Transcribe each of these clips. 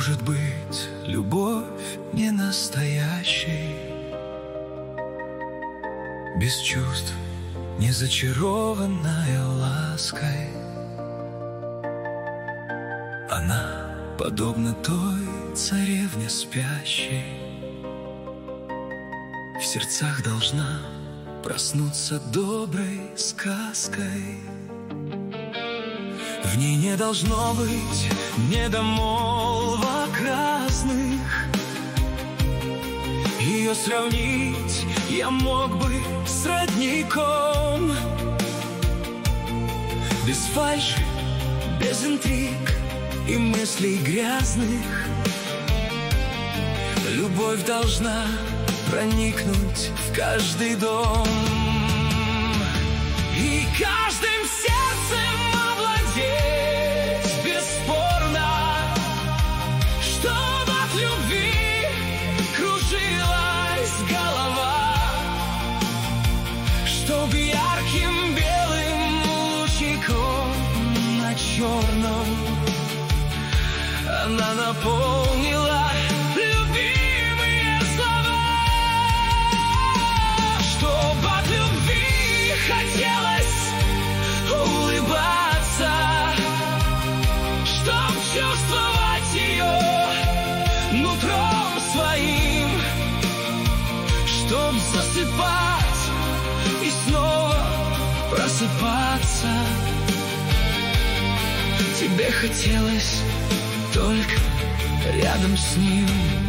может быть любовь не настоящей, без чувств, не зачарованная лаской. Она подобна той царевне спящей, в сердцах должна проснуться доброй сказкой. В ней не должно быть недомолвок разных. Ее сравнить я мог бы с родником, без фальши, без интриг и мыслей грязных. Любовь должна проникнуть в каждый дом и каждым сердцем овладеть бесспорно, чтобы от любви кружилась голова, чтобы ярким белым лучиком на черном она наполнила любимые слова, чтобы от любви хотелось улыбаться, чтоб чувствовать ее нутром своим, чтоб засыпать и снова просыпаться. Тебе хотелось только рядом с ним.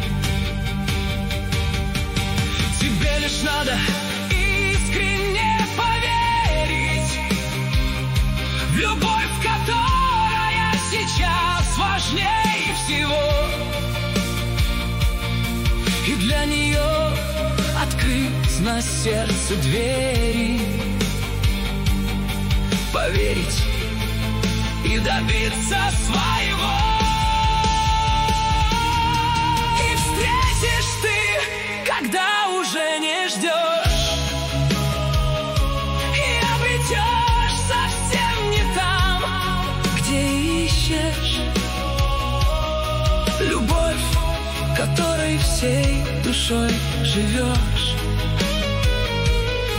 Тебе лишь надо искренне поверить в любовь, которая сейчас важнее всего, и для нее открыть на сердце двери, поверить и добиться своего. И встретишь ты, когда уже не ждешь, и обретешь совсем не там, где ищешь любовь, которой всей душой живешь,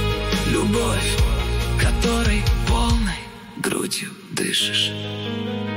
любовь, которой полной грудью дышишь.